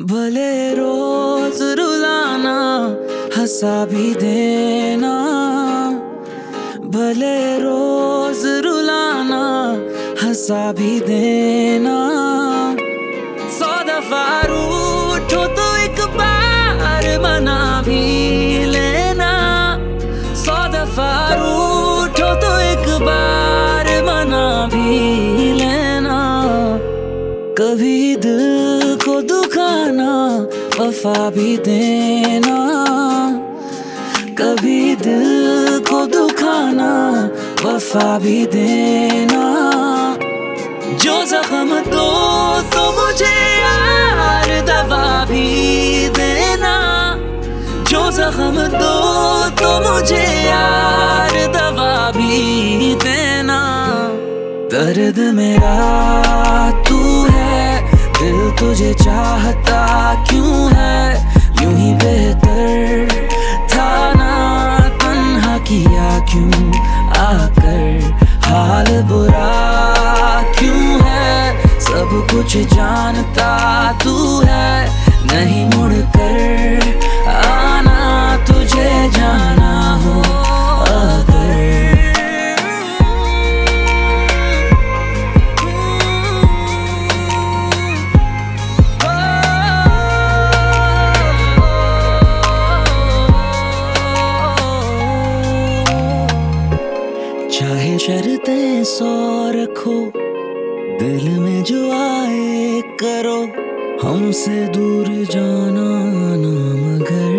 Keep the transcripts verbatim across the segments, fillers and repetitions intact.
भले रोज रुलाना, हंसा भी देना। भले रोज रुलाना, हंसा भी देना। सौ दफा रूठो तो एक बार मना भी लेना। सौ दफा रूठो तो एक बार मना भी लेना। कभी दिल को दुखाना, वफा भी देना। कभी दिल को दुखाना, वफा भी देना। जो जख्म दो तो मुझे यार दवा भी देना। जो जख्म दो तो मुझे यार दवा भी देना। दर्द मेरा तू है, दिल तुझे चाहता क्यों है। यूं ही बेहतर था ना, तन्हा किया क्यों आकर। हाल बुरा क्यों है, सब कुछ जानता तू है। नहीं मुड़ कर आना, तुझे जाना हो अगर। चाहे शर्तें सौ रखो, दिल में जो आए करो। हमसे दूर जाना ना मगर।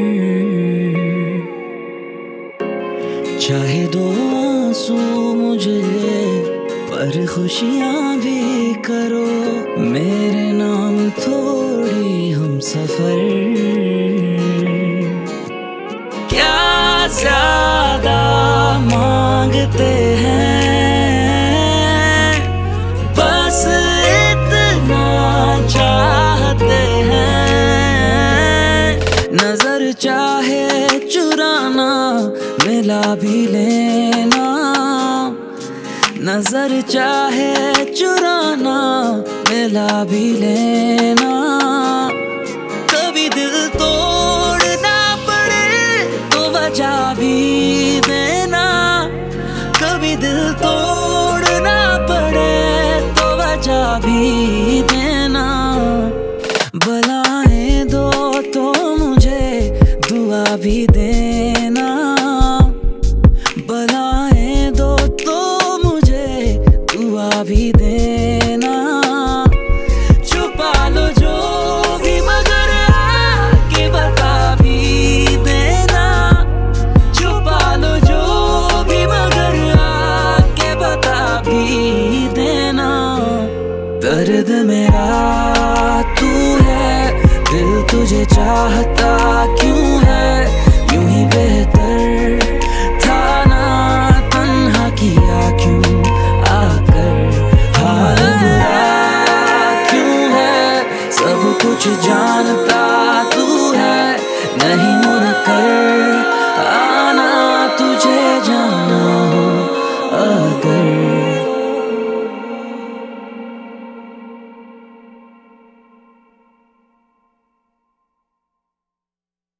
चाहे दो आंसू मुझे, पर खुशियां भी करो। मेरे नाम थोड़ी हम सफर। क्या ज्यादा मांगते हैं, बस इतना चाहते हैं। नजर चाहे चुराना, मिला भी लेना। नजर चाहे चुराना, मिला भी लेना। कभी दिल तोड़ना पड़े तो वजह भी देना। कभी दिल तोड़ना पड़े तो वजह भी देना। बलाएं दो तो मुझे दुआ भी देना। बलाएं दो तो मुझे दुआ भी देना। छुपा लो जो भी मगर आके बता भी देना। छुपा लो जो भी मगर आके बता भी देना। दर्द मेरा तू है, दिल तुझे चाहता